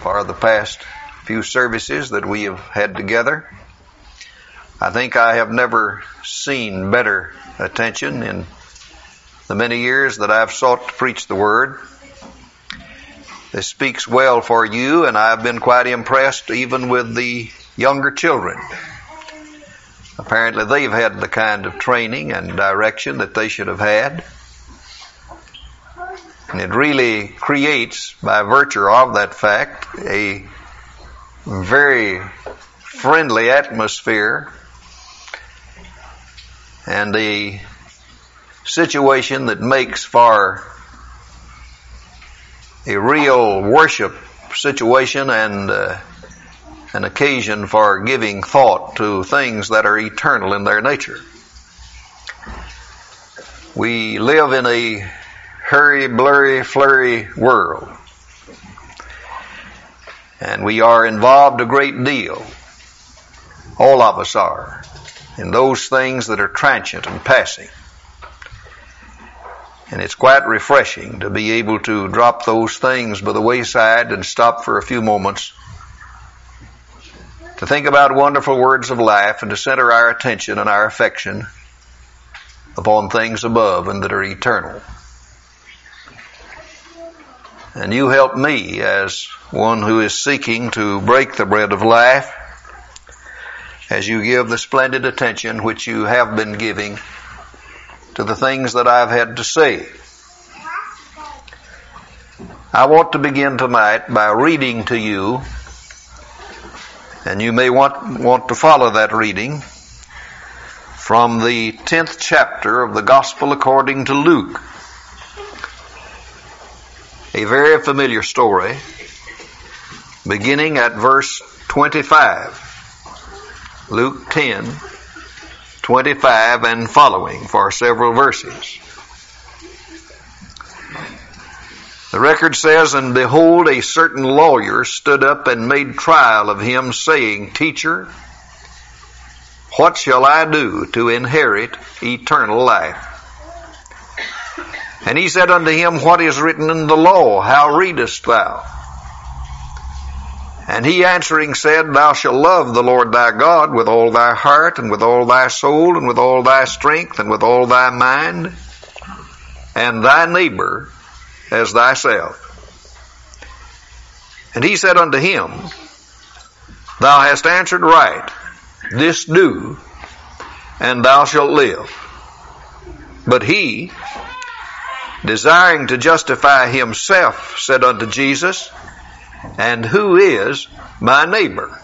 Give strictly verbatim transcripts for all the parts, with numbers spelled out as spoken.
for the past few services that we have had together. I think I have never seen better attention in the many years that I've sought to preach the Word. This speaks well for you, and I've been quite impressed even with the younger children. Apparently they've had the kind of training and direction that they should have had. And it really creates, by virtue of that fact, a very friendly atmosphere and a situation that makes for a real worship situation and uh, an occasion for giving thought to things that are eternal in their nature. We live in a hurry, blurry, flurry world, and we are involved a great deal, all of us are, in those things that are transient and passing. And it's quite refreshing to be able to drop those things by the wayside and stop for a few moments to think about wonderful words of life and to center our attention and our affection upon things above and that are eternal. And you help me as one who is seeking to break the bread of life as you give the splendid attention which you have been giving to the things that I've had to say. I want to begin tonight by reading to you, and you may want, want to follow that reading, from the tenth chapter of the Gospel according to Luke. A very familiar story, beginning at verse twenty-five. Luke ten, twenty-five and following for several verses. The record says, "And behold, a certain lawyer stood up and made trial of him, saying, Teacher, what shall I do to inherit eternal life? And he said unto him, What is written in the law? How readest thou? And he answering said, Thou shalt love the Lord thy God with all thy heart, and with all thy soul, and with all thy strength, and with all thy mind, and thy neighbor as thyself. And he said unto him, Thou hast answered right. This do, and thou shalt live. But he, desiring to justify himself, said unto Jesus, And who is my neighbor?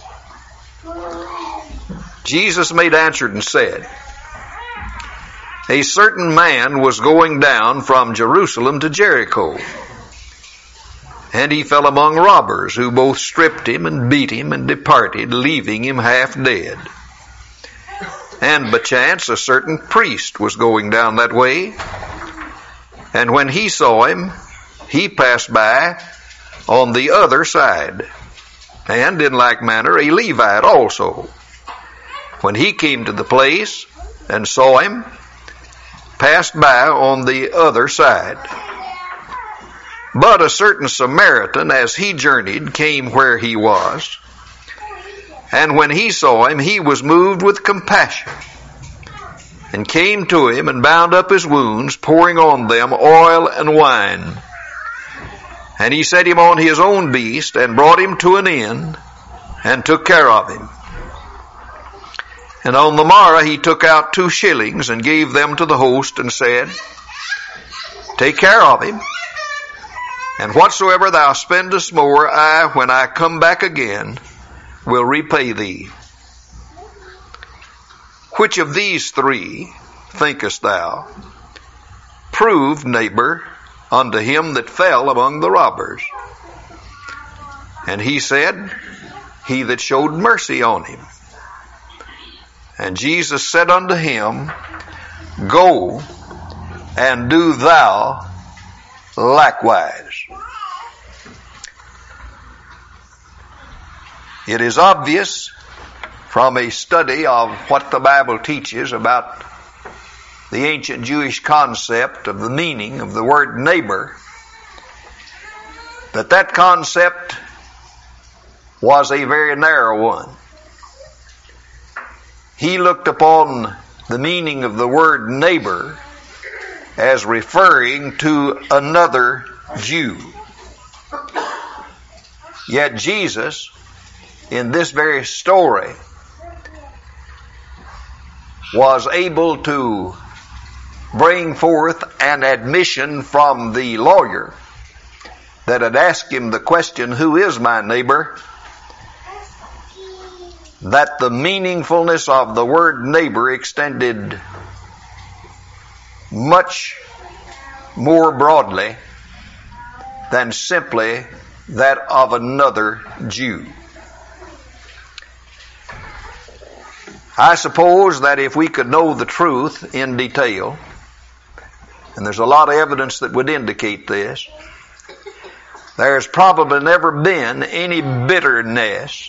Jesus made answer and said, A certain man was going down from Jerusalem to Jericho, and he fell among robbers, who both stripped him and beat him and departed, leaving him half dead. And bechance a certain priest was going down that way, and when he saw him, he passed by on the other side. And in like manner a Levite also, when he came to the place and saw him, passed by on the other side. But a certain Samaritan, as he journeyed, came where he was, and when he saw him, he was moved with compassion, and came to him and bound up his wounds, pouring on them oil and wine. And he set him on his own beast, and brought him to an inn, and took care of him. And on the morrow he took out two shillings, and gave them to the host, and said, Take care of him, and whatsoever thou spendest more, I, when I come back again, will repay thee. Which of these three, thinkest thou, proved neighbor unto him that fell among the robbers? And he said, He that showed mercy on him. And Jesus said unto him, Go and do thou likewise. It is obvious from a study of what the Bible teaches about the ancient Jewish concept of the meaning of the word neighbor, that that concept was a very narrow one. He looked upon the meaning of the word neighbor as referring to another Jew. Yet Jesus, in this very story, was able to bring forth an admission from the lawyer that had asked him the question, "Who is my neighbor?" that the meaningfulness of the word neighbor extended much more broadly than simply that of another Jew. I suppose that if we could know the truth in detail, and there's a lot of evidence that would indicate this, there's probably never been any bitterness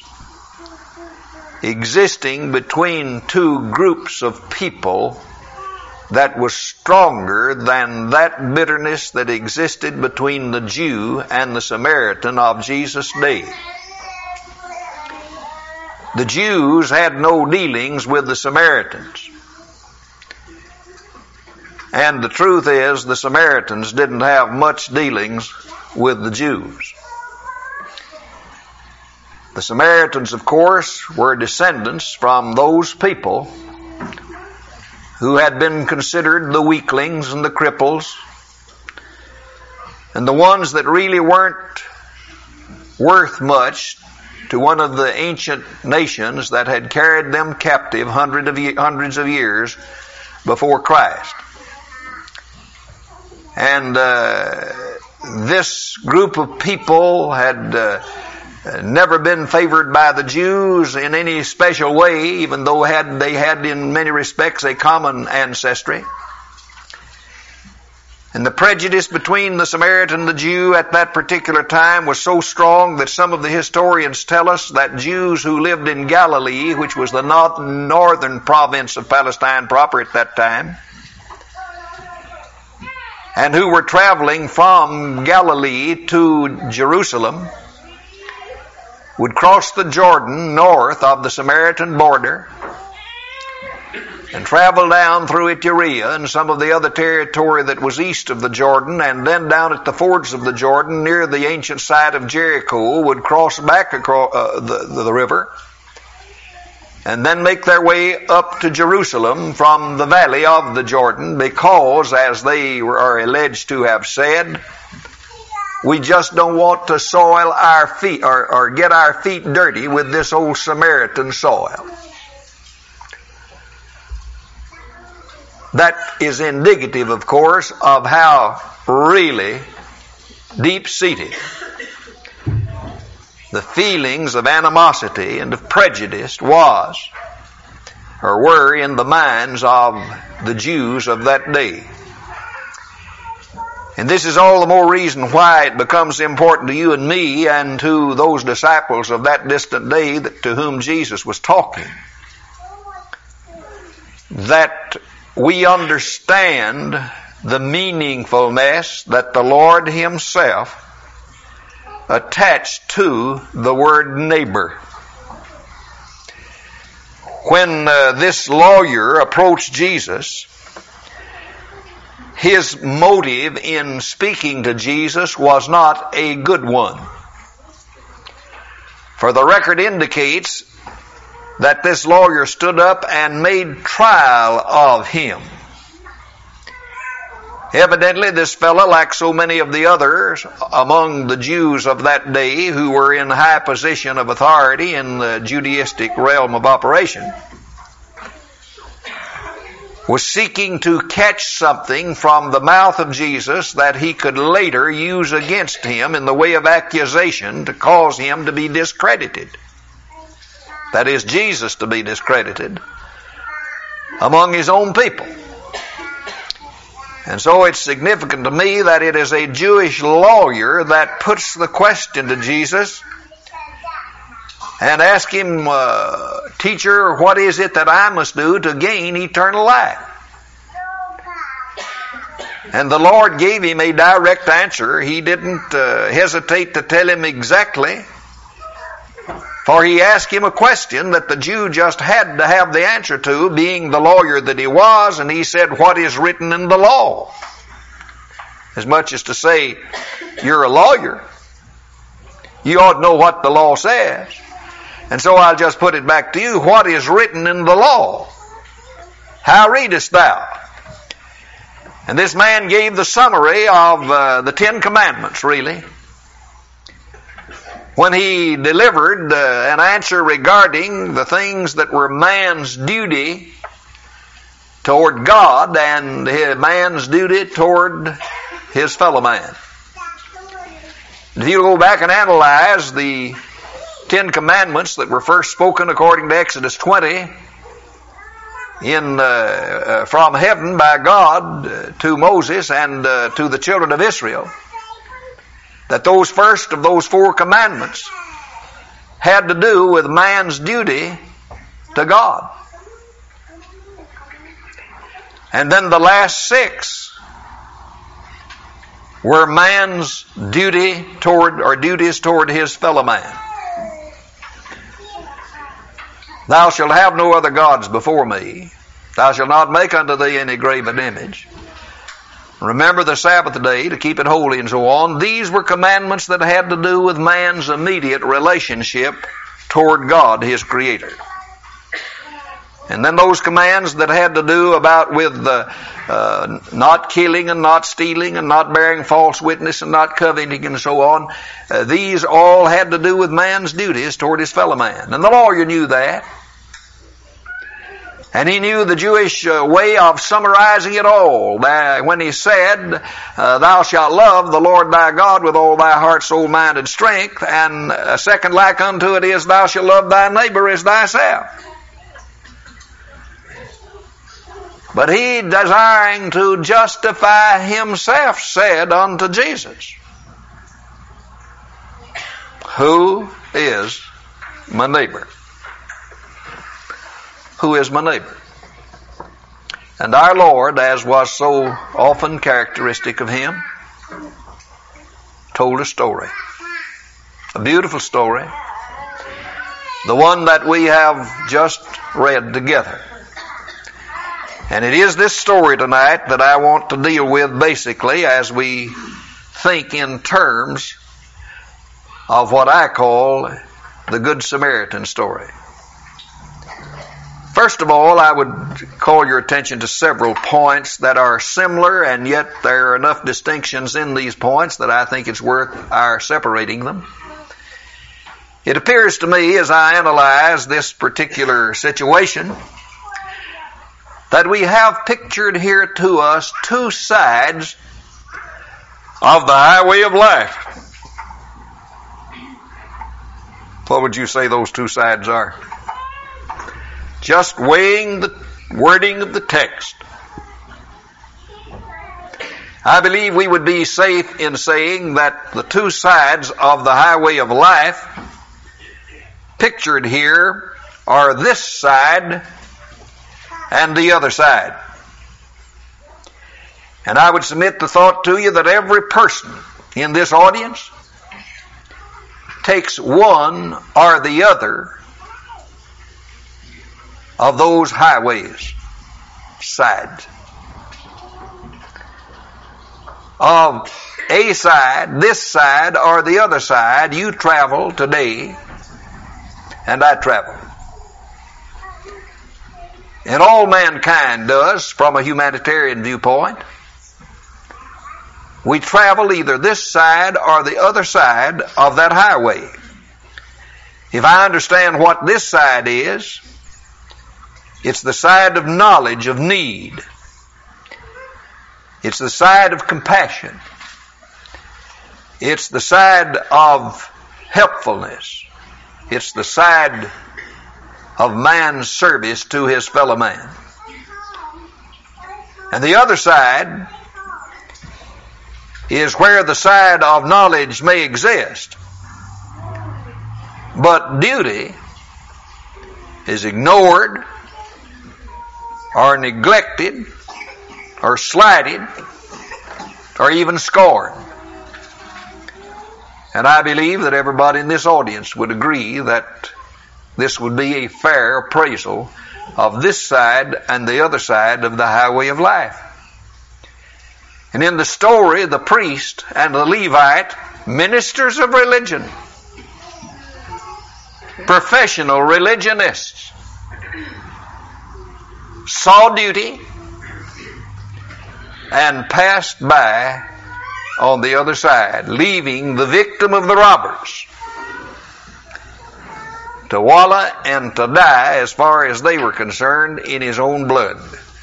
existing between two groups of people that was stronger than that bitterness that existed between the Jew and the Samaritan of Jesus' day. The Jews had no dealings with the Samaritans. And the truth is, the Samaritans didn't have much dealings with the Jews. The Samaritans, of course, were descendants from those people who had been considered the weaklings and the cripples, and the ones that really weren't worth much to one of the ancient nations that had carried them captive hundreds of, hundreds of years before Christ. And uh, this group of people had uh, never been favored by the Jews in any special way, even though had, they had in many respects a common ancestry. And the prejudice between the Samaritan and the Jew at that particular time was so strong that some of the historians tell us that Jews who lived in Galilee, which was the northern province of Palestine proper at that time, and who were traveling from Galilee to Jerusalem, would cross the Jordan north of the Samaritan border and travel down through Iturea and some of the other territory that was east of the Jordan, and then down at the fords of the Jordan near the ancient site of Jericho would cross back across uh, the, the river and then make their way up to Jerusalem from the valley of the Jordan, because, as they are alleged to have said, we just don't want to soil our feet or, or get our feet dirty with this old Samaritan soil. That is indicative, of course, of how really deep-seated the feelings of animosity and of prejudice was or were in the minds of the Jews of that day. And this is all the more reason why it becomes important to you and me and to those disciples of that distant day that, to whom Jesus was talking, that we understand the meaningfulness that the Lord Himself attached to the word neighbor. When uh, this lawyer approached Jesus, his motive in speaking to Jesus was not a good one. For the record indicates that this lawyer stood up and made trial of him. Evidently, this fellow, like so many of the others among the Jews of that day who were in high position of authority in the Judaistic realm of operation, was seeking to catch something from the mouth of Jesus that he could later use against him in the way of accusation to cause him to be discredited. That is, Jesus to be discredited among his own people. And so it's significant to me that it is a Jewish lawyer that puts the question to Jesus and asks him, uh, Teacher, what is it that I must do to gain eternal life? And the Lord gave him a direct answer. He didn't uh, hesitate to tell him exactly For he asked him a question that the Jew just had to have the answer to, being the lawyer that he was, and he said, what is written in the law? As much as to say, you're a lawyer. You ought to know what the law says. And so I'll just put it back to you. What is written in the law? How readest thou? And this man gave the summary of uh, the Ten Commandments, really. When he delivered uh, an answer regarding the things that were man's duty toward God and his man's duty toward his fellow man. If you go back and analyze the Ten Commandments that were first spoken according to Exodus twenty in uh, uh, from heaven by God uh, to Moses and uh, to the children of Israel, that those first of those four commandments had to do with man's duty to God. And then the last six were man's duty toward, or duties toward his fellow man. Thou shalt have no other gods before me. Thou shalt not make unto thee any graven image. Remember the Sabbath day to keep it holy and so on. These were commandments that had to do with man's immediate relationship toward God, his Creator. And then those commands that had to do about with the uh, not killing and not stealing and not bearing false witness and not coveting and so on, uh, these all had to do with man's duties toward his fellow man. And the lawyer knew that. And he knew the Jewish uh, way of summarizing it all. Uh, when he said, uh, thou shalt love the Lord thy God with all thy heart, soul, mind, and strength. And a second like unto it is, thou shalt love thy neighbor as thyself. But he, desiring to justify himself, said unto Jesus, who is my neighbor? Who is my neighbor? And our Lord, as was so often characteristic of him, told a story. A beautiful story. The one that we have just read together. And it is this story tonight that I want to deal with basically as we think in terms of what I call the Good Samaritan story. First of all, I would call your attention to several points that are similar, and yet there are enough distinctions in these points that I think it's worth our separating them. It appears to me, as I analyze this particular situation, that we have pictured here to us two sides of the highway of life. What would you say those two sides are? Just weighing the wording of the text. I believe we would be safe in saying that the two sides of the highway of life pictured here are this side and the other side. And I would submit the thought to you that every person in this audience takes one or the other of those highways, sides. Of a side, this side, or the other side, you travel today, and I travel. And all mankind does from a humanitarian viewpoint. We travel either this side or the other side of that highway. If I understand what this side is, it's the side of knowledge, of need. It's the side of compassion. It's the side of helpfulness. It's the side of man's service to his fellow man. And the other side is where the side of knowledge may exist, but duty is ignored or neglected or slighted or even scorned. And I believe that everybody in this audience would agree that this would be a fair appraisal of this side and the other side of the highway of life. And in the story, the priest and the Levite, ministers of religion, professional religionists, saw duty and passed by on the other side, leaving the victim of the robbers to wallow and to die, as far as they were concerned, in his own blood.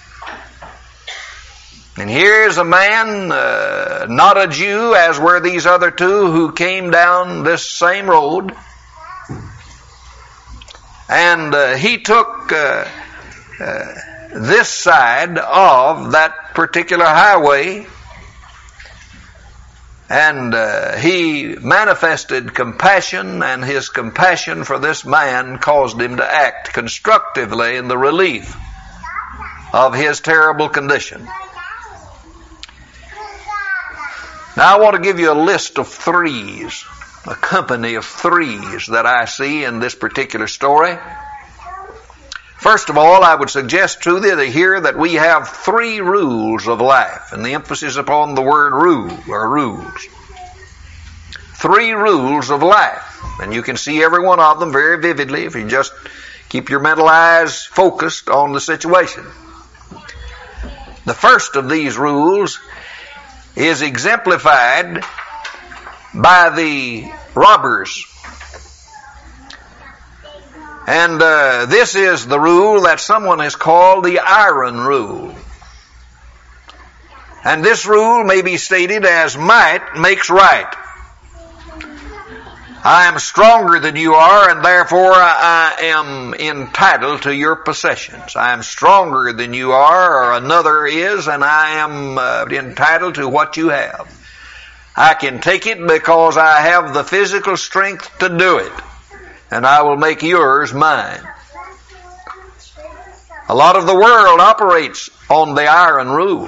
And here's a man, uh, not a Jew, as were these other two, who came down this same road, and uh, he took uh, uh, this side of that particular highway, and uh, he manifested compassion, and his compassion for this man caused him to act constructively in the relief of his terrible condition. Now I want to give you a list of threes, a company of threes that I see in this particular story. First of all, I would suggest to thee here that we have three rules of life, and the emphasis upon the word rule or rules. Three rules of life, and you can see every one of them very vividly if you just keep your mental eyes focused on the situation. The first of these rules is exemplified by the robbers. And uh, this is the rule that someone has called the iron rule. And this rule may be stated as might makes right. I am stronger than you are, and therefore I am entitled to your possessions. I am stronger than you are, or another is, and I am uh, entitled to what you have. I can take it because I have the physical strength to do it, and I will make yours mine. A lot of the world operates on the iron rule.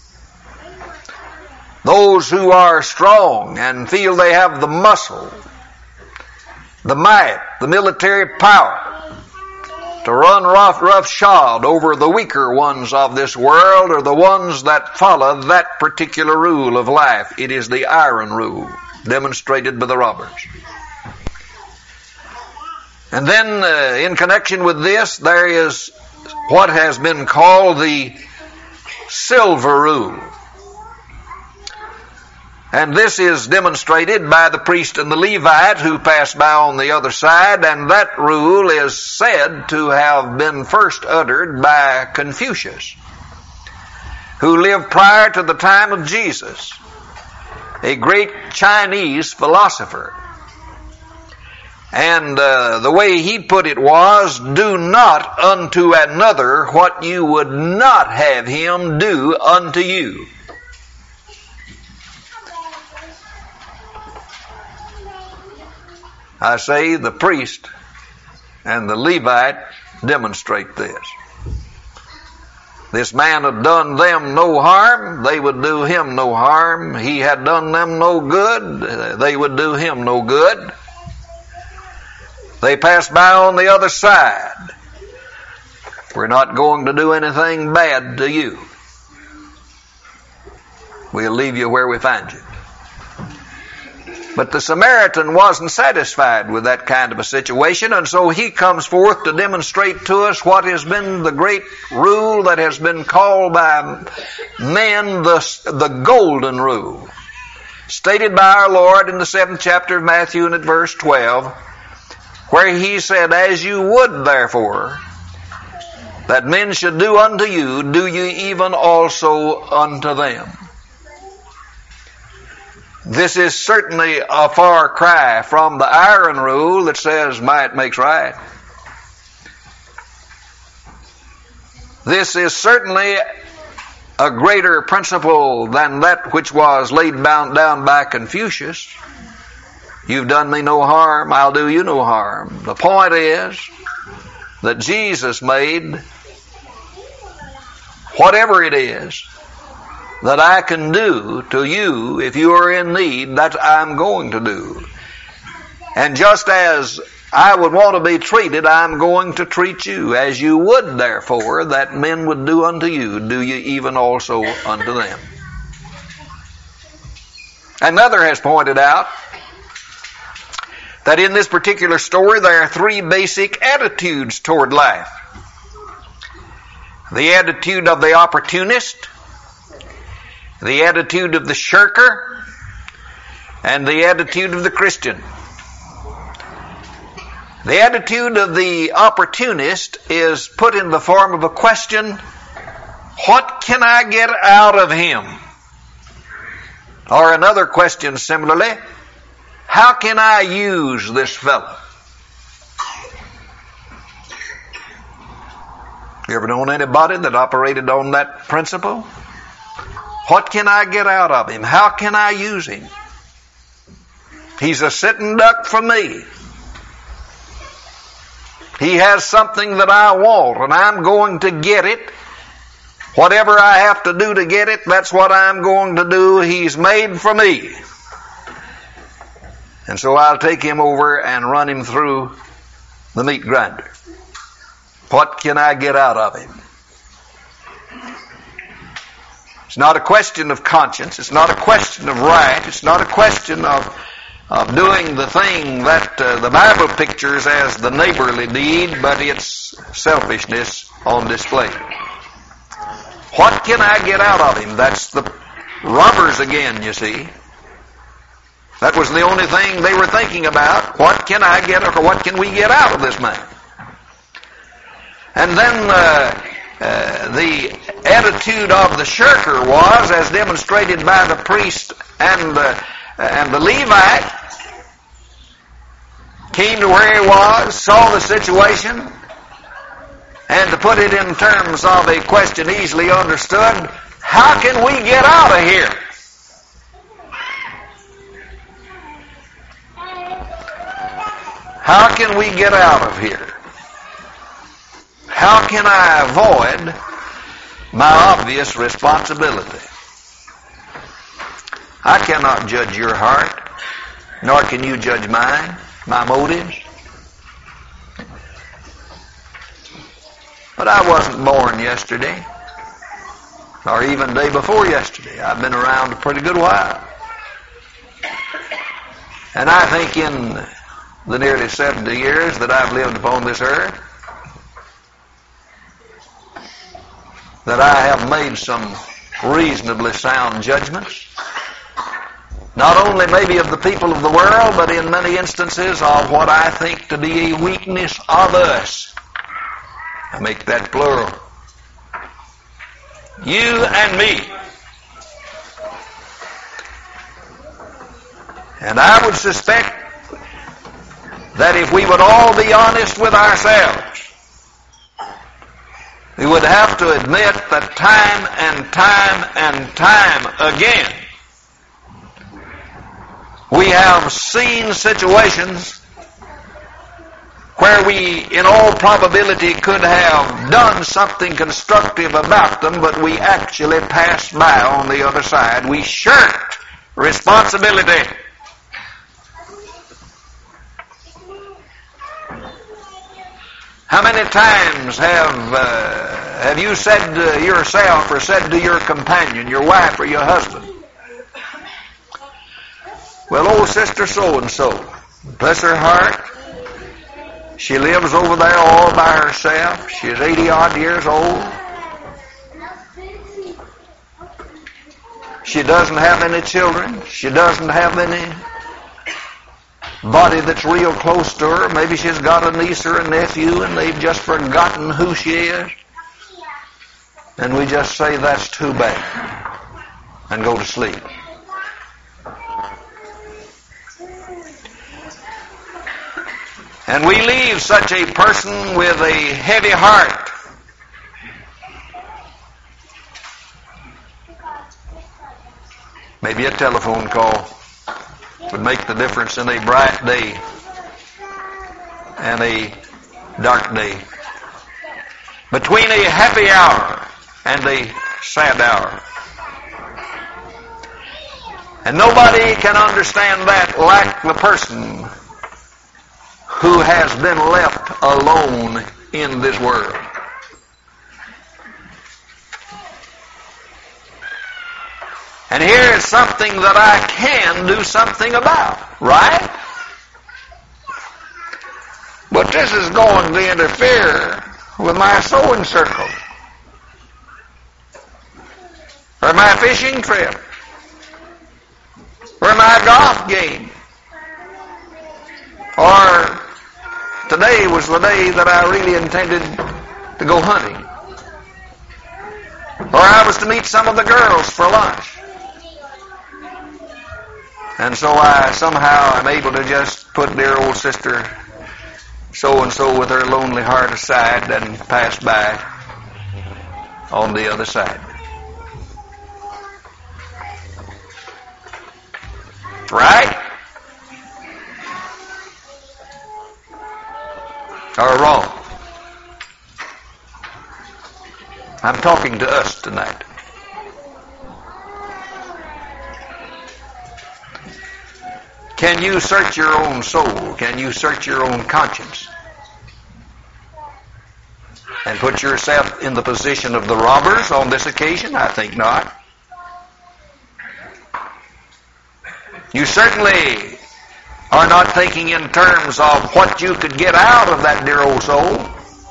Those who are strong and feel they have the muscle, the might, the military power to run rough, roughshod over the weaker ones of this world, or the ones that follow that particular rule of life. It is the iron rule demonstrated by the robbers. And then uh, in connection with this, there is what has been called the silver rule. And this is demonstrated by the priest and the Levite who passed by on the other side, and that rule is said to have been first uttered by Confucius, who lived prior to the time of Jesus, a great Chinese philosopher. And uh, the way he put it was, do not unto another what you would not have him do unto you. I say the priest and the Levite demonstrate this. This man had done them no harm, they would do him no harm. He had done them no good, they would do him no good. They passed by on the other side. We're not going to do anything bad to you. We'll leave you where we find you. But the Samaritan wasn't satisfied with that kind of a situation, and so he comes forth to demonstrate to us what has been the great rule that has been called by men the, the golden rule, stated by our Lord in the seventh chapter of Matthew and at verse twelve, where he said, as you would therefore that men should do unto you, do ye even also unto them. This is certainly a far cry from the iron rule that says might makes right. This is certainly a greater principle than that which was laid down by Confucius. You've done me no harm, I'll do you no harm. The point is that Jesus made whatever it is that I can do to you if you are in need, that I'm going to do. And just as I would want to be treated, I'm going to treat you. As you would, therefore, that men would do unto you, do you even also unto them. Another has pointed out that in this particular story there are three basic attitudes toward life. The attitude of the opportunist, the attitude of the shirker, and the attitude of the Christian. The attitude of the opportunist is put in the form of a question, what can I get out of him? Or another question similarly, how can I use this fellow? You ever known anybody that operated on that principle? What can I get out of him? How can I use him? He's a sitting duck for me. He has something that I want, and I'm going to get it. Whatever I have to do to get it, that's what I'm going to do. He's made for me. And so I'll take him over and run him through the meat grinder. What can I get out of him? It's not a question of conscience. It's not a question of right. It's not a question of of doing the thing that uh, the Bible pictures as the neighborly deed, but it's selfishness on display. What can I get out of him? That's the robbers again, you see. That was the only thing they were thinking about. What can I get, or what can we get out of this man? And then uh, uh, the attitude of the shirker was, as demonstrated by the priest and the, and the Levite, came to where he was, saw the situation, and to put it in terms of a question easily understood, how can we get out of here? How can we get out of here? How can I avoid my obvious responsibility? I cannot judge your heart, nor can you judge mine, my motives. But I wasn't born yesterday, or even day before yesterday. I've been around a pretty good while. And I think in the nearly seventy years that I've lived upon this earth, that I have made some reasonably sound judgments. Not only maybe of the people of the world, but in many instances of what I think to be a weakness of us. I make that plural. You and me. And I would suspect that if we would all be honest with ourselves, we would have to admit that time and time and time again, we have seen situations where we, in all probability, could have done something constructive about them, but we actually passed by on the other side. We shirked responsibility. How many times have uh, have you said to yourself or said to your companion, your wife or your husband, well, old sister so-and-so, bless her heart, she lives over there all by herself. She's eighty-odd years old. She doesn't have any children. She doesn't have any body that's real close to her. Maybe she's got a niece or a nephew and they've just forgotten who she is. And we just say, that's too bad, and go to sleep. And we leave such a person with a heavy heart. Maybe a telephone call would make the difference in a bright day and a dark day. Between a happy hour and a sad hour. And nobody can understand that like the person who has been left alone in this world. And here is something that I can do something about, right? But this is going to interfere with my sewing circle, or my fishing trip, or my golf game, or today was the day that I really intended to go hunting, or I was to meet some of the girls for lunch. And so I somehow am able to just put dear old sister so-and-so with her lonely heart aside and pass by on the other side. Right? Or wrong? I'm talking to us tonight. Can you search your own soul? Can you search your own conscience? And put yourself in the position of the robbers on this occasion? I think not. You certainly are not thinking in terms of what you could get out of that dear old soul.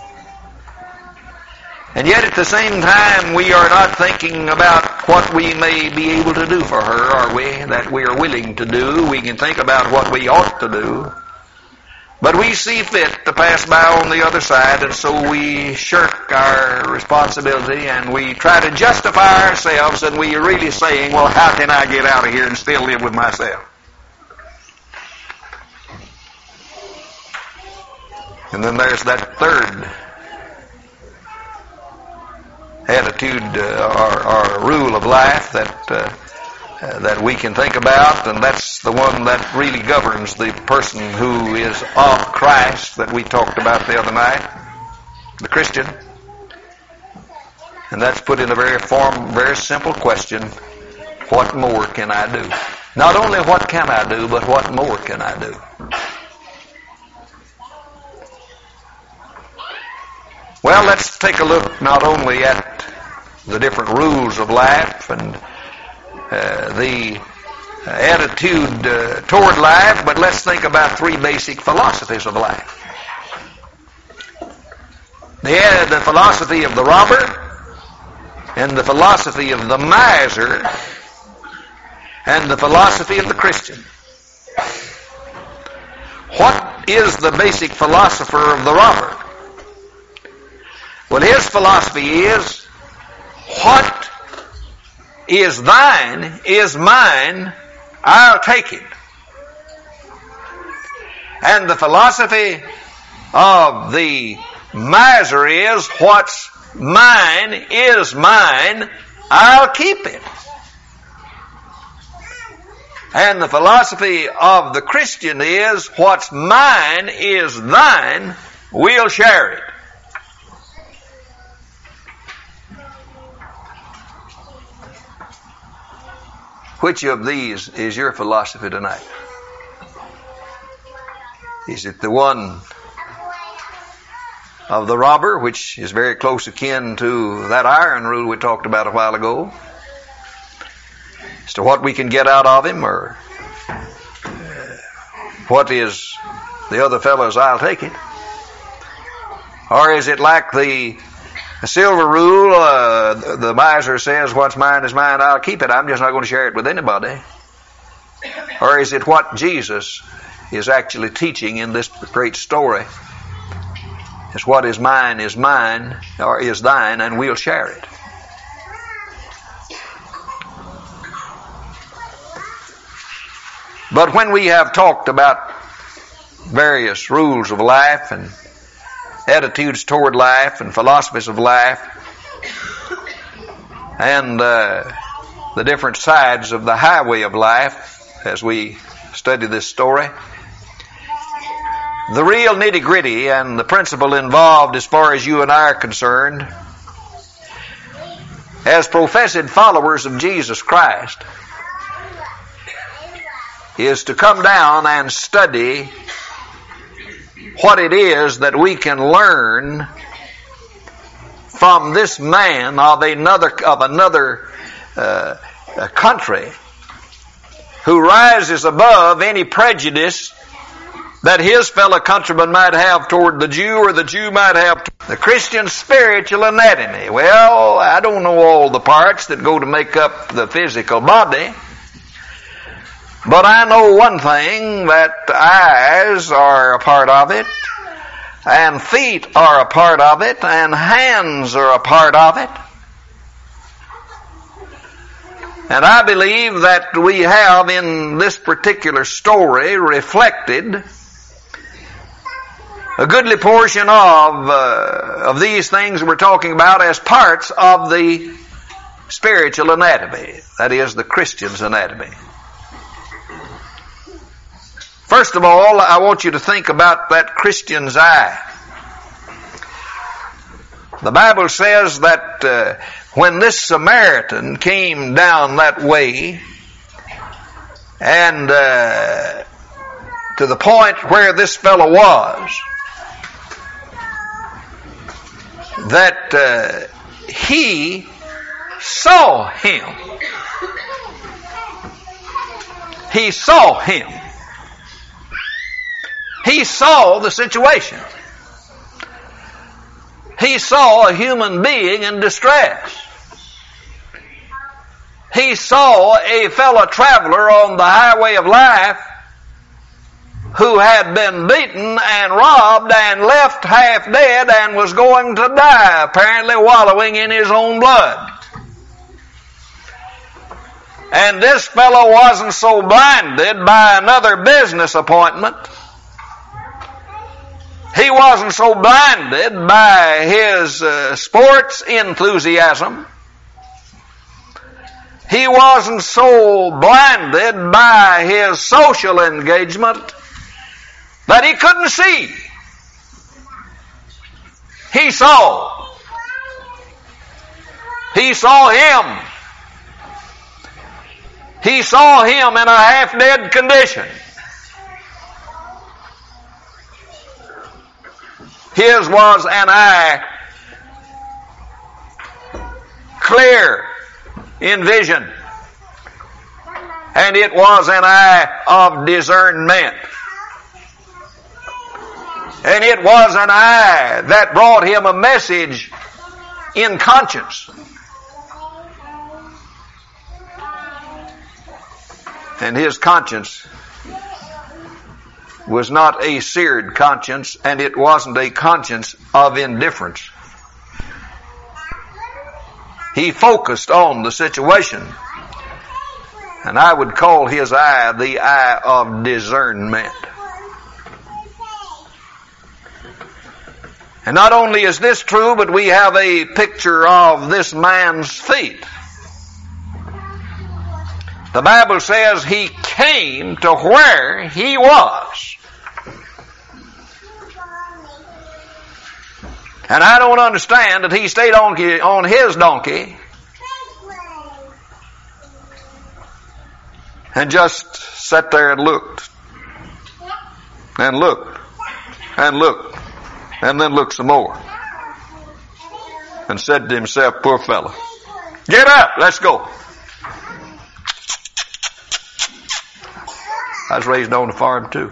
And yet at the same time, we are not thinking about what we may be able to do for her, are we? That we are willing to do. We can think about what we ought to do. But we see fit to pass by on the other side, and so we shirk our responsibility, and we try to justify ourselves, and we are really saying, well, how can I get out of here and still live with myself? And then there's that third attitude uh, or, or rule of life that uh, uh, that we can think about, and that's the one that really governs the person who is of Christ that we talked about the other night, the Christian. And that's put in a very form, very simple question: what more can I do? Not only what can I do, but what more can I do? Well, let's take a look not only at the different rules of life and uh, the attitude uh, toward life, but let's think about three basic philosophies of life. The, uh, the philosophy of the robber, and the philosophy of the miser, and the philosophy of the Christian. What is the basic philosopher of the robber? Well, his philosophy is, what is thine is mine, I'll take it. And the philosophy of the miser is, what's mine is mine, I'll keep it. And the philosophy of the Christian is, what's mine is thine, we'll share it. Which of these is your philosophy tonight? Is it the one of the robber, which is very close akin to that iron rule we talked about a while ago, as to what we can get out of him, or what is the other fellow's, I'll take it? Or is it like the silver rule, uh, the miser says, what's mine is mine, I'll keep it, I'm just not going to share it with anybody? Or is it what Jesus is actually teaching in this great story? It's what is mine is mine, or is thine, and we'll share it. But when we have talked about various rules of life and attitudes toward life and philosophies of life and uh, the different sides of the highway of life as we study this story, the real nitty-gritty and the principle involved as far as you and I are concerned as professed followers of Jesus Christ is to come down and study what it is that we can learn from this man of another of another uh, country who rises above any prejudice that his fellow countrymen might have toward the Jew or the Jew might have the Christian spiritual anatomy. Well, I don't know all the parts that go to make up the physical body, but I know one thing, that eyes are a part of it, and feet are a part of it, and hands are a part of it. And I believe that we have in this particular story reflected a goodly portion of uh, of these things we're talking about as parts of the spiritual anatomy, that is, the Christian's anatomy. First of all, I want you to think about that Christian's eye. The Bible says that uh, when this Samaritan came down that way and uh, to the point where this fellow was, that uh, he saw him. He saw him. He saw the situation. He saw a human being in distress. He saw a fellow traveler on the highway of life who had been beaten and robbed and left half dead and was going to die, apparently wallowing in his own blood. And this fellow wasn't so blinded by another business appointment. He wasn't so blinded by his uh, sports enthusiasm. He wasn't so blinded by his social engagement that he couldn't see. He saw. He saw him. He saw him in a half-dead condition. His was an eye clear in vision, and it was an eye of discernment. And it was an eye that brought him a message in conscience. And his conscience was not a seared conscience, and it wasn't a conscience of indifference. He focused on the situation, and I would call his eye the eye of discernment. And not only is this true, but we have a picture of this man's feet. The Bible says he came to where he was. And I don't understand that he stayed on, on his donkey and just sat there and looked and looked and looked and then looked some more and said to himself, poor fellow, get up, let's go. I was raised on the farm too.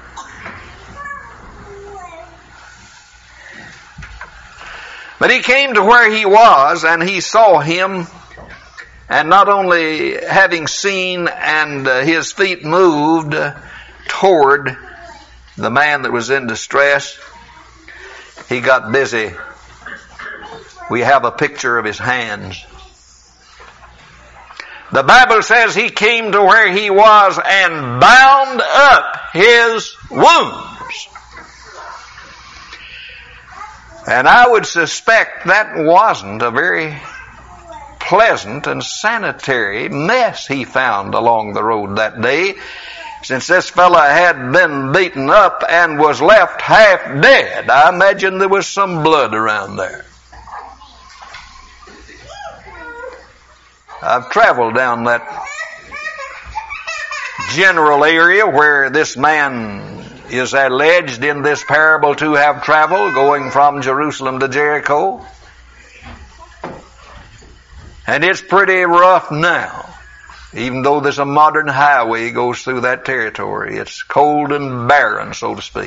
But he came to where he was, and he saw him, and not only having seen and uh, his feet moved uh, toward the man that was in distress, he got busy. We have a picture of his hands. The Bible says he came to where he was and bound up his wounds. And I would suspect that wasn't a very pleasant and sanitary mess he found along the road that day, since this fellow had been beaten up and was left half dead. I imagine there was some blood around there. I've traveled down that general area where this man is alleged in this parable to have traveled going from Jerusalem to Jericho. And it's pretty rough now. Even though there's a modern highway goes through that territory, it's cold and barren, so to speak.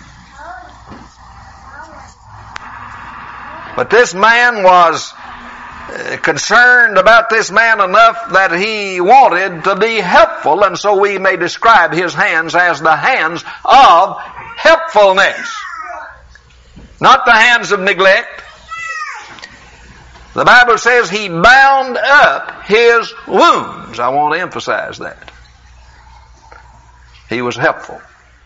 But this man was concerned about this man enough that he wanted to be helpful, and so we may describe his hands as the hands of helpfulness, not the hands of neglect. The Bible says he bound up his wounds. I want to emphasize that. He was helpful.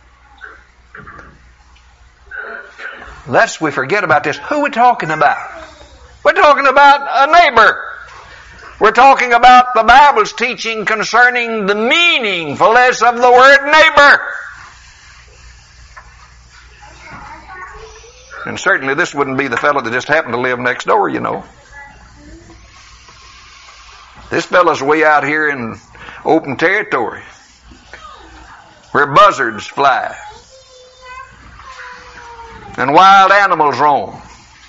Lest we forget about this. Who are we talking about? We're talking about a neighbor. We're talking about the Bible's teaching concerning the meaningfulness of the word neighbor. And certainly this wouldn't be the fellow that just happened to live next door, you know. This fellow's way out here in open territory where buzzards fly and wild animals roam,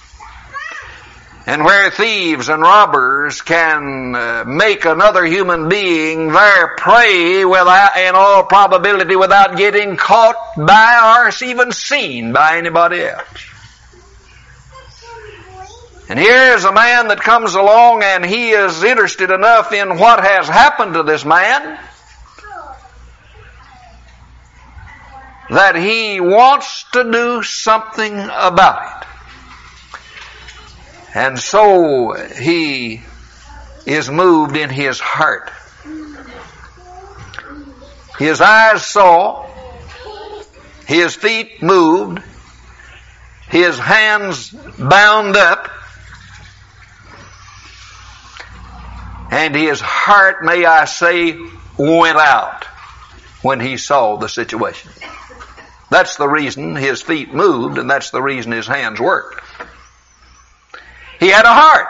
and where thieves and robbers can uh, make another human being their prey without, in all probability, without getting caught by or even seen by anybody else. And here's a man that comes along and he is interested enough in what has happened to this man that he wants to do something about it. And so he is moved in his heart. His eyes saw, his feet moved, his hands bound up, and his heart, may I say, went out when he saw the situation. That's the reason his feet moved, and that's the reason his hands worked. He had a heart.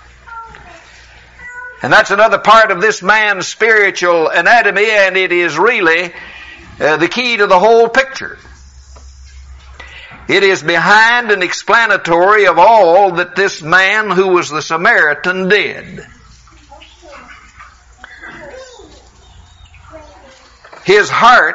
And that's another part of this man's spiritual anatomy, and it is really uh, the key to the whole picture. It is behind and explanatory of all that this man who was the Samaritan did. His heart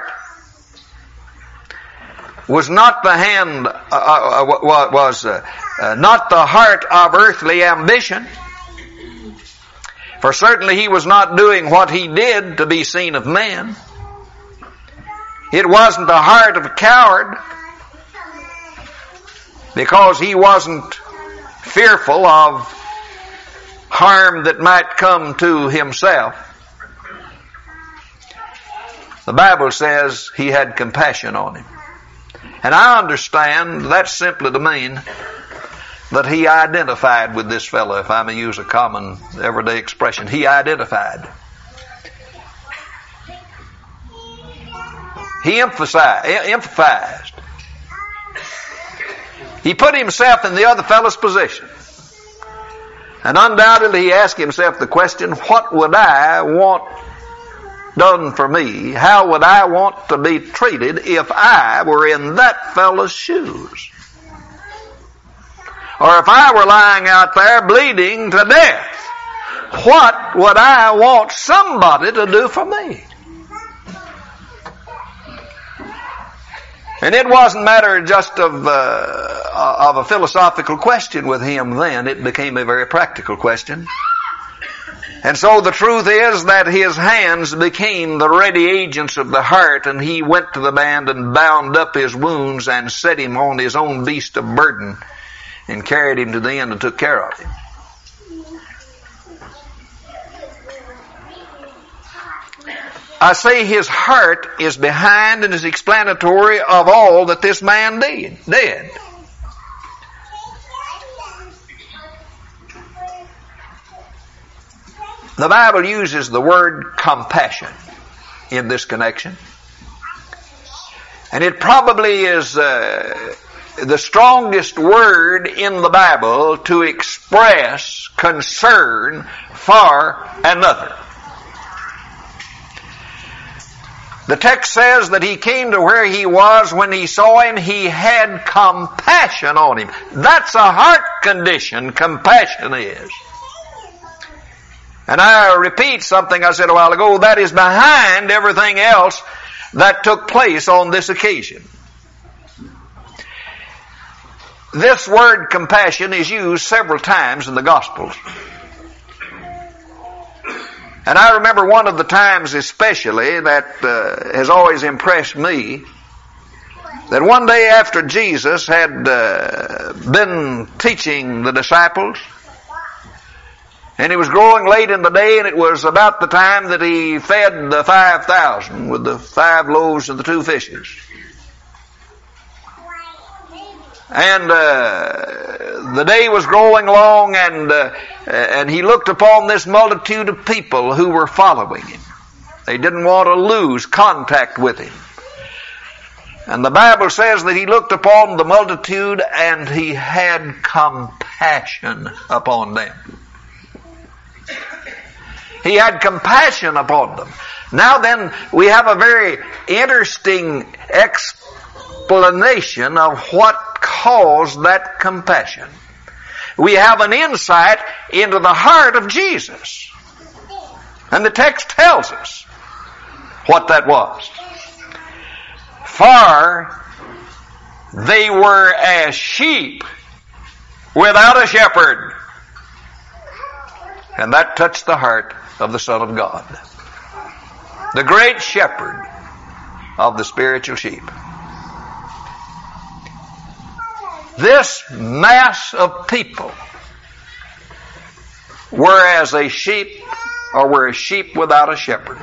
was not the hand, uh, uh, was uh, uh, not the heart of earthly ambition. For certainly he was not doing what he did to be seen of men. It wasn't the heart of a coward, because he wasn't fearful of harm that might come to himself. The Bible says he had compassion on him. And I understand that's simply to mean that he identified with this fellow, if I may use a common everyday expression. He identified. He emphasized, empathized. He put himself in the other fellow's position. And undoubtedly he asked himself the question, what would I want done for me? How would I want to be treated if I were in that fellow's shoes? Or if I were lying out there bleeding to death, what would I want somebody to do for me? And it wasn't a matter just of, uh, of a philosophical question with him then. It became a very practical question. And so the truth is that his hands became the ready agents of the heart, and he went to the man and bound up his wounds and set him on his own beast of burden and carried him to the inn and took care of him. I say his heart is behind and is explanatory of all that this man did. did. The Bible uses the word compassion in this connection. And it probably is uh, the strongest word in the Bible to express concern for another. The text says that he came to where he was. When he saw him, he had compassion on him. That's a heart condition, compassion is. And I repeat something I said a while ago, that is behind everything else that took place on this occasion. This word compassion is used several times in the Gospels. And I remember one of the times especially that uh, has always impressed me, that one day after Jesus had uh, been teaching the disciples, and it was growing late in the day, and it was about the time that he fed the five thousand with the five loaves and the two fishes. And uh, the day was growing long, and uh, and he looked upon this multitude of people who were following him. They didn't want to lose contact with him. And the Bible says that he looked upon the multitude and he had compassion upon them. He had compassion upon them. Now then, we have a very interesting explanation of what caused that compassion. We have an insight into the heart of Jesus. And the text tells us what that was. For they were as sheep without a shepherd. And that touched the heart of the Son of God, the great shepherd of the spiritual sheep. This mass of people were as a sheep, or were a sheep without a shepherd.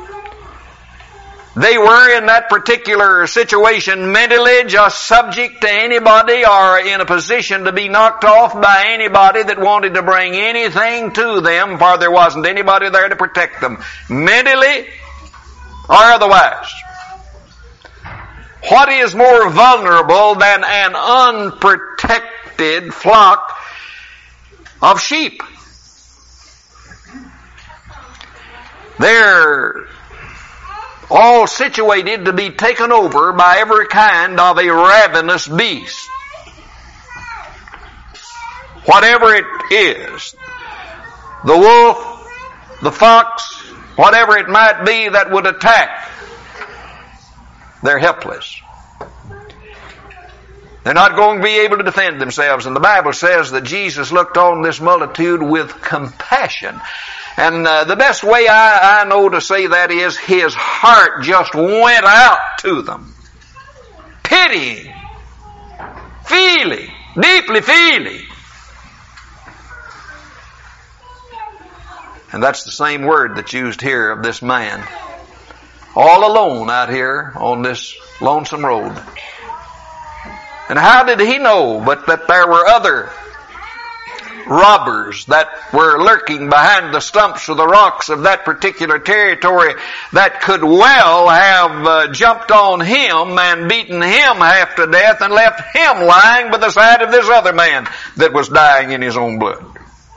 They were in that particular situation mentally just subject to anybody, or in a position to be knocked off by anybody that wanted to bring anything to them, for there wasn't anybody there to protect them, mentally or otherwise. What is more vulnerable than an unprotected flock of sheep? They're all situated to be taken over by every kind of a ravenous beast. Whatever it is, the wolf, the fox, whatever it might be that would attack, they're helpless. They're not going to be able to defend themselves. And the Bible says that Jesus looked on this multitude with compassion. And uh, the best way I, I know to say that is his heart just went out to them. Pitying, feeling, deeply feeling. And that's the same word that's used here of this man, all alone out here on this lonesome road. And how did he know but that there were other robbers that were lurking behind the stumps or the rocks of that particular territory that could well have uh, jumped on him and beaten him half to death and left him lying by the side of this other man that was dying in his own blood?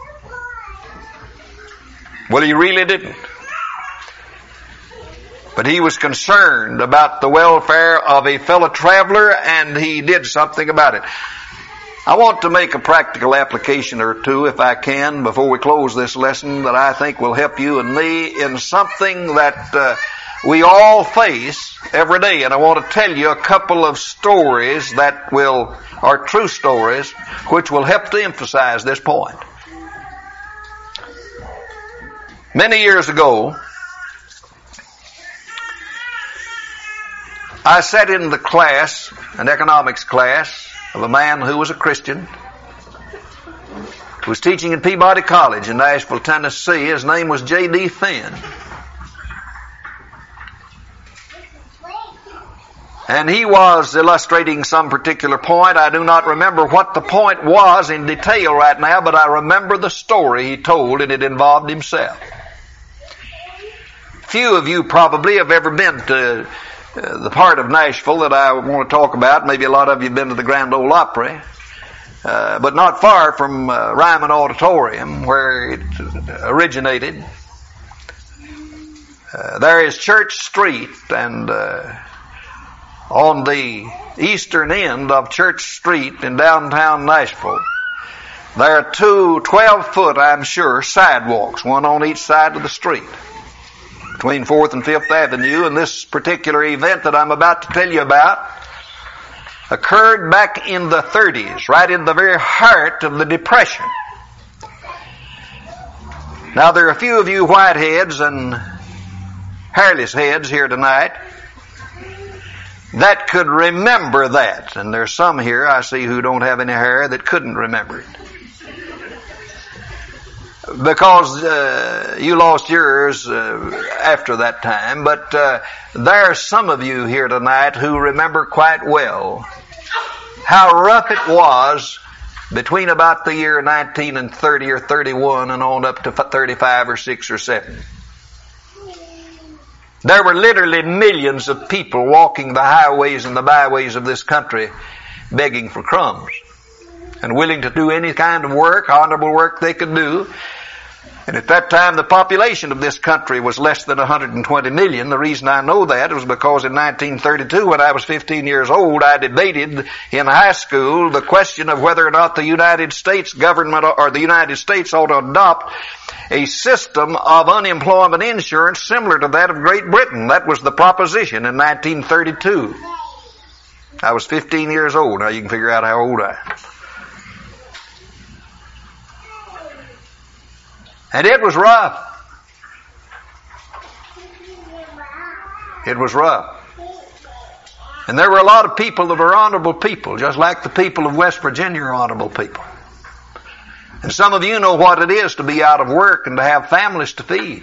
Well, he really didn't. But he was concerned about the welfare of a fellow traveler, and he did something about it. I want to make a practical application or two, if I can, before we close this lesson, that I think will help you and me in something that uh, we all face every day. And I want to tell you a couple of stories that will, are true stories, which will help to emphasize this point. Many years ago, I sat in the class, an economics class, of a man who was a Christian, who was teaching at Peabody College in Nashville, Tennessee. His name was J D Finn. And he was illustrating some particular point. I do not remember what the point was in detail right now, but I remember the story he told, and it involved himself. Few of you probably have ever been to Uh, the part of Nashville that I want to talk about. Maybe a lot of you have been to the Grand Ole Opry, uh, but not far from uh, Ryman Auditorium, where it originated. Uh, there is Church Street, and uh, on the eastern end of Church Street in downtown Nashville, there are two twelve-foot, I'm sure, sidewalks, one on each side of the street, between fourth and fifth Avenue, and this particular event that I'm about to tell you about occurred back in the thirties, right in the very heart of the Depression. Now, there are a few of you whiteheads and hairless heads here tonight that could remember that, and there's some here I see who don't have any hair that couldn't remember it. Because uh, you lost yours uh, after that time, but uh, there are some of you here tonight who remember quite well how rough it was between about the year nineteen thirty or thirty-one and on up to thirty-five or six or seven. There were literally millions of people walking the highways and the byways of this country begging for crumbs and willing to do any kind of work, honorable work they could do. And at that time, the population of this country was less than one hundred twenty million. The reason I know that was because in nineteen thirty-two, when I was fifteen years old, I debated in high school the question of whether or not the United States government or the United States ought to adopt a system of unemployment insurance similar to that of Great Britain. That was the proposition in nineteen thirty-two. I was fifteen years old. Now you can figure out how old I am. And it was rough. It was rough. And there were a lot of people that were honorable people, just like the people of West Virginia are honorable people. And some of you know what it is to be out of work and to have families to feed.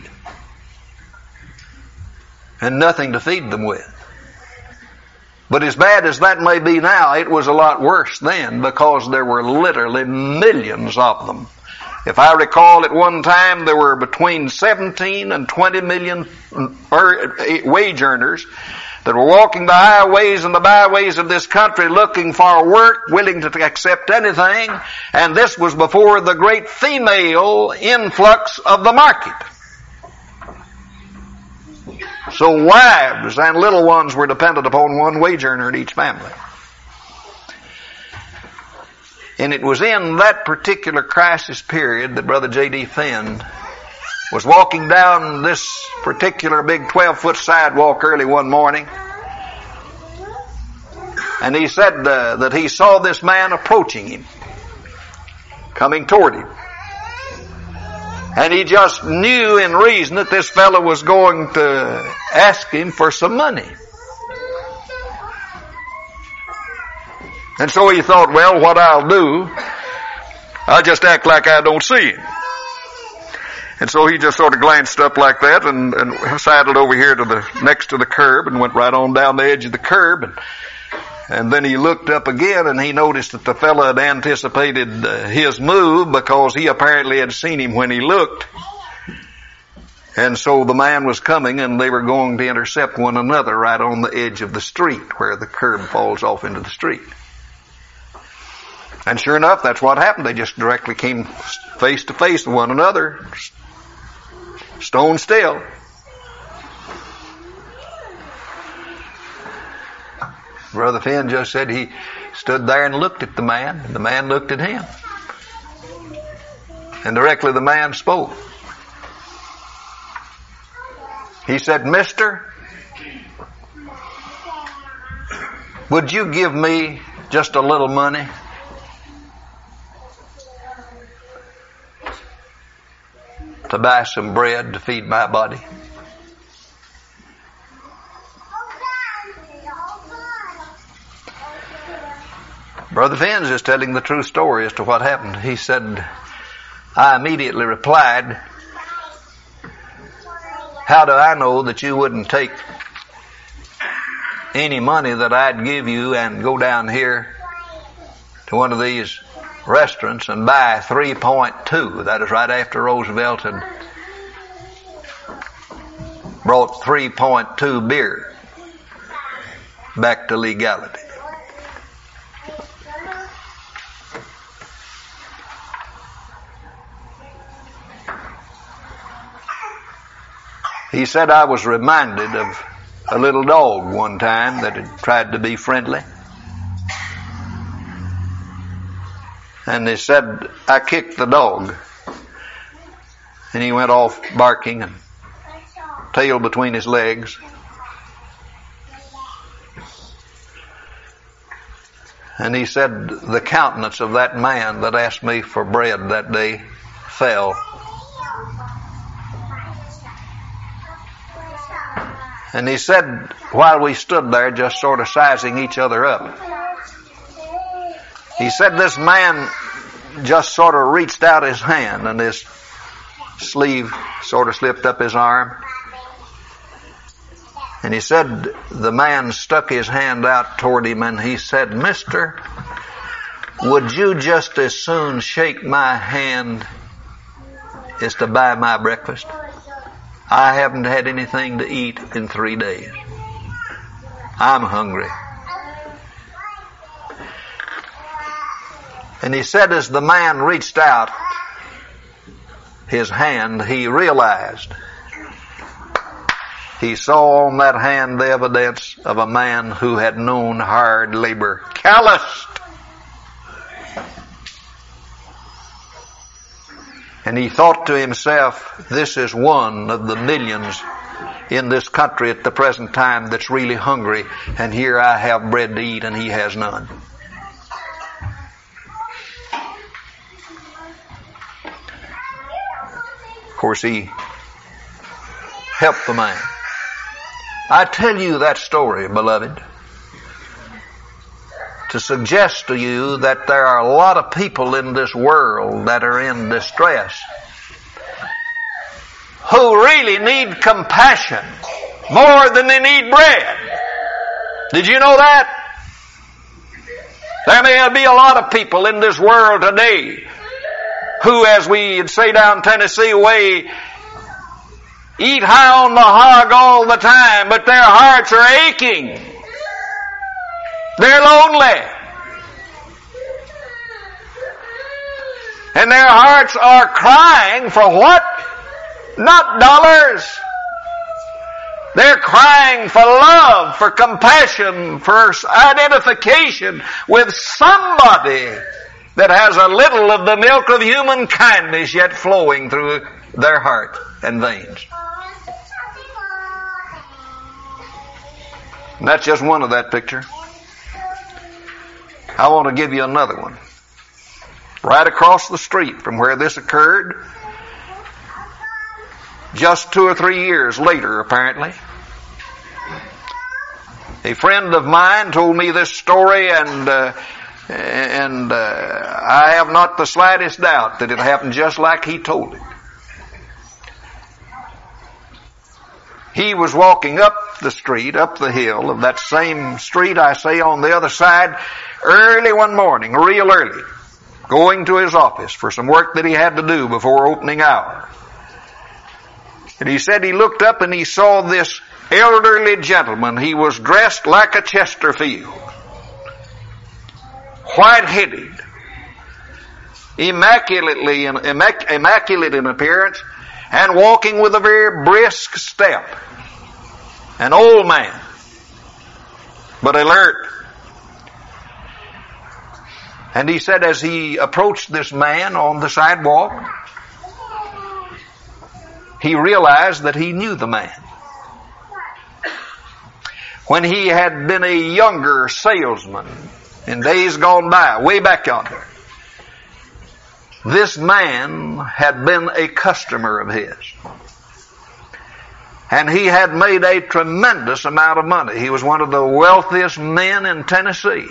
And nothing to feed them with. But as bad as that may be now, it was a lot worse then, because there were literally millions of them. If I recall, at one time there were between seventeen and twenty million wage earners that were walking the highways and the byways of this country looking for work, willing to accept anything, and this was before the great female influx of the market. So wives and little ones were dependent upon one wage earner in each family. And it was in that particular crisis period that Brother J D Finn was walking down this particular big twelve-foot sidewalk early one morning. And he said uh, that he saw this man approaching him, coming toward him. And he just knew in reason that this fellow was going to ask him for some money. And so he thought, well, what I'll do, I'll just act like I don't see him. And so he just sort of glanced up like that and, and sidled over here to the next to the curb and went right on down the edge of the curb. And, and then he looked up again and he noticed that the fellow had anticipated uh, his move, because he apparently had seen him when he looked. And so the man was coming and they were going to intercept one another right on the edge of the street where the curb falls off into the street. And sure enough, that's what happened. They just directly came face to face with one another, stone still. Brother Finn just said he stood there and looked at the man, and the man looked at him. And directly the man spoke. He said, "Mister, would you give me just a little money?" To buy some bread to feed my body. Brother Finn's is telling the true story as to what happened. He said, I immediately replied, how do I know that you wouldn't take any money that I'd give you and go down here to one of these restaurants and buy three point two. That is right after Roosevelt had brought three point two beer back to legality. He said said, I was reminded of a little dog one time that had tried to be friendly. And he said, I kicked the dog. And he went off barking and tail between his legs. And he said, the countenance of that man that asked me for bread that day fell. And he said, while we stood there just sort of sizing each other up, he said this man just sort of reached out his hand and his sleeve sort of slipped up his arm. And he said the man stuck his hand out toward him and he said, Mister, would you just as soon shake my hand as to buy my breakfast? I haven't had anything to eat in three days. I'm hungry. And he said as the man reached out his hand, he realized he saw on that hand the evidence of a man who had known hard labor, calloused. And he thought to himself, this is one of the millions in this country at the present time that's really hungry, and here I have bread to eat and he has none. Of course, he helped the man. I tell you that story, beloved, to suggest to you that there are a lot of people in this world that are in distress who really need compassion more than they need bread. Did you know that? There may be a lot of people in this world today who, as we say down Tennessee way, eat high on the hog all the time, but their hearts are aching. They're lonely. And their hearts are crying for what? Not dollars. They're crying for love, for compassion, for identification with somebody that has a little of the milk of human kindness yet flowing through their heart and veins. And that's just one of that picture. I want to give you another one. Right across the street from where this occurred, just two or three years later, apparently, a friend of mine told me this story, and uh, and uh, I have not the slightest doubt that it happened just like he told it. He was walking up the street, up the hill of that same street, I say, on the other side, early one morning, real early, going to his office for some work that he had to do before opening hour. And he said he looked up and he saw this elderly gentleman. He was dressed like a Chesterfield, white-headed, immaculately, immac- immaculate in appearance, and walking with a very brisk step. An old man, but alert. And he said as he approached this man on the sidewalk, he realized that he knew the man. When he had been a younger salesman in days gone by, way back yonder, this man had been a customer of his. And he had made a tremendous amount of money. He was one of the wealthiest men in Tennessee.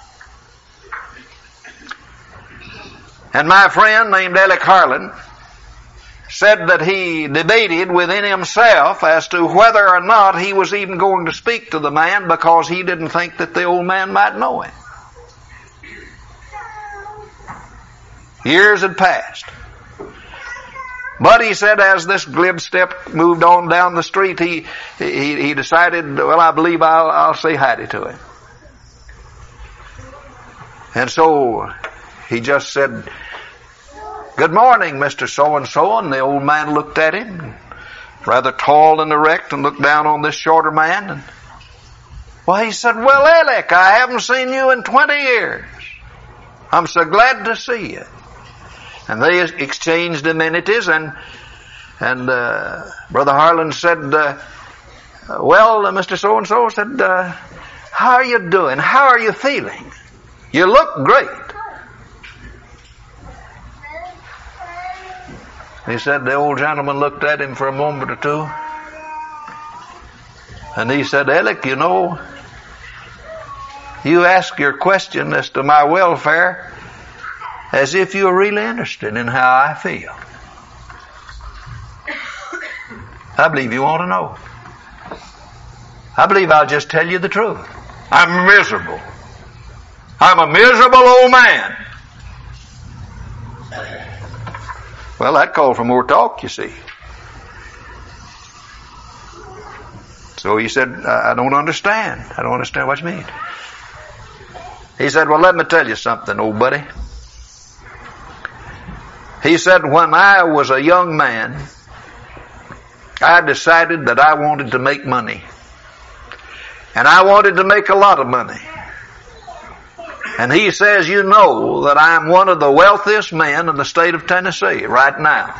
And my friend named Alec Harlan said that he debated within himself as to whether or not he was even going to speak to the man because he didn't think that the old man might know him. Years had passed. But he said as this glib step moved on down the street, he he, he decided, well, I believe I'll, I'll say hi to him. And so he just said, "Good morning, Mister So-and-so," and the old man looked at him, rather tall and erect, and looked down on this shorter man. And, well, he said, well, Alec, I haven't seen you in twenty years. I'm so glad to see you. And they exchanged amenities, and and uh, Brother Harlan said, uh, well, uh, Mister So-and-so said, uh, how are you doing? How are you feeling? You look great. He said the old gentleman looked at him for a moment or two, and he said, Alec, you know, you ask your question as to my welfare as if you were really interested in how I feel. I believe you want to know. I believe I'll just tell you the truth. I'm miserable. I'm a miserable old man. Well, that called for more talk, you see. So he said, I don't understand. I don't understand what you mean. He said, well, let me tell you something, old buddy. He said, when I was a young man, I decided that I wanted to make money. And I wanted to make a lot of money. And he says, you know that I'm one of the wealthiest men in the state of Tennessee right now.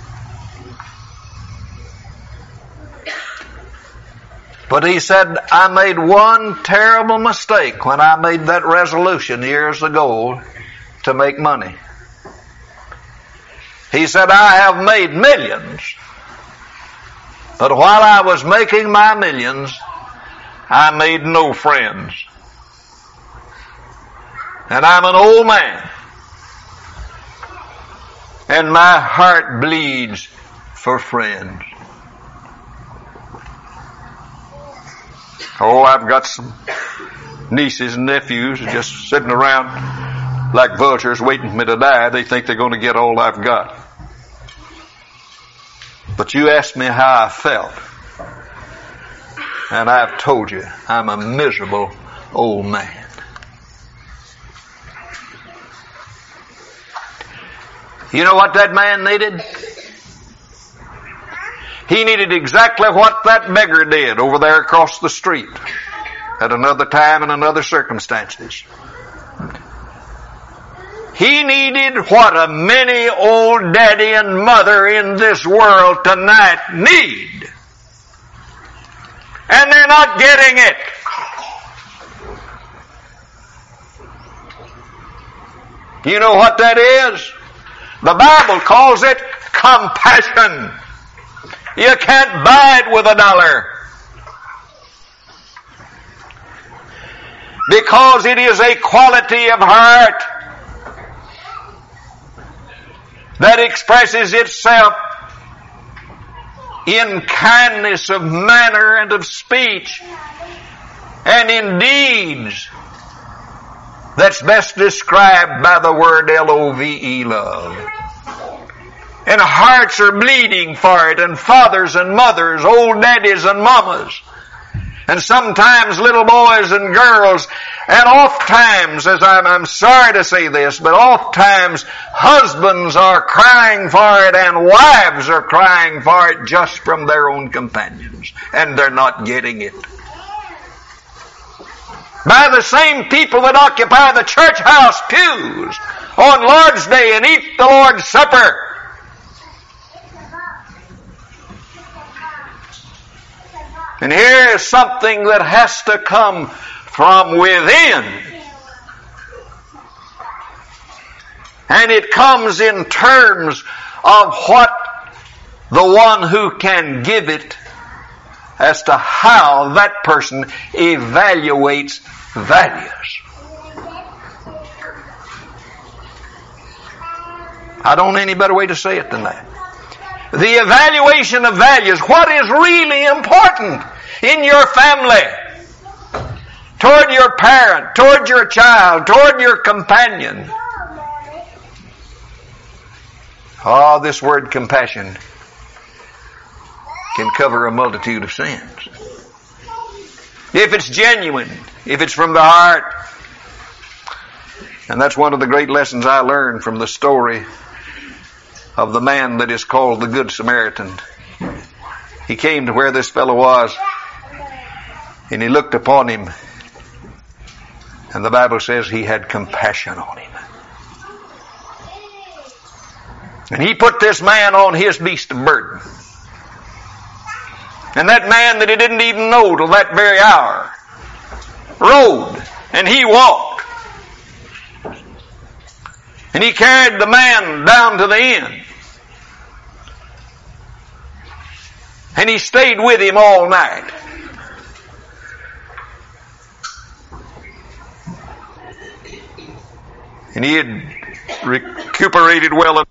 But he said, I made one terrible mistake when I made that resolution years ago to make money. He said, I have made millions. But while I was making my millions, I made no friends. And I'm an old man. And my heart bleeds for friends. Oh, I've got some nieces and nephews just sitting around like vultures waiting for me to die. They think they're going to get all I've got. But you asked me how I felt. And I've told you, I'm a miserable old man. You know what that man needed? He needed exactly what that beggar did over there across the street at another time and another circumstances. He needed what a many old daddy and mother in this world tonight need. And they're not getting it. You know what that is? The Bible calls it compassion. You can't buy it with a dollar. Because it is a quality of heart that expresses itself in kindness of manner and of speech and in deeds that's best described by the word L O V E, love. And hearts are bleeding for it, and fathers and mothers, old daddies and mamas, and sometimes little boys and girls, and oft times, as I'm, I'm sorry to say this, but oft times husbands are crying for it and wives are crying for it just from their own companions, and they're not getting it. By the same people that occupy the church house pews on Lord's Day and eat the Lord's Supper. And here is something that has to come from within. And it comes in terms of what the one who can give it as to how that person evaluates values. I don't know any better way to say it than that. The evaluation of values, what is really important in your family, toward your parent, toward your child, toward your companion. Oh, this word compassion can cover a multitude of sins. If it's genuine, if it's from the heart. And that's one of the great lessons I learned from the story of the man that is called the Good Samaritan. he came to where this fellow was, and he looked upon him, and the Bible says he had compassion on him. And he put this man on his beast of burden. And that man that he didn't even know till that very hour rode, and he walked. And he carried the man down to the inn. And he stayed with him all night. And he had recuperated well enough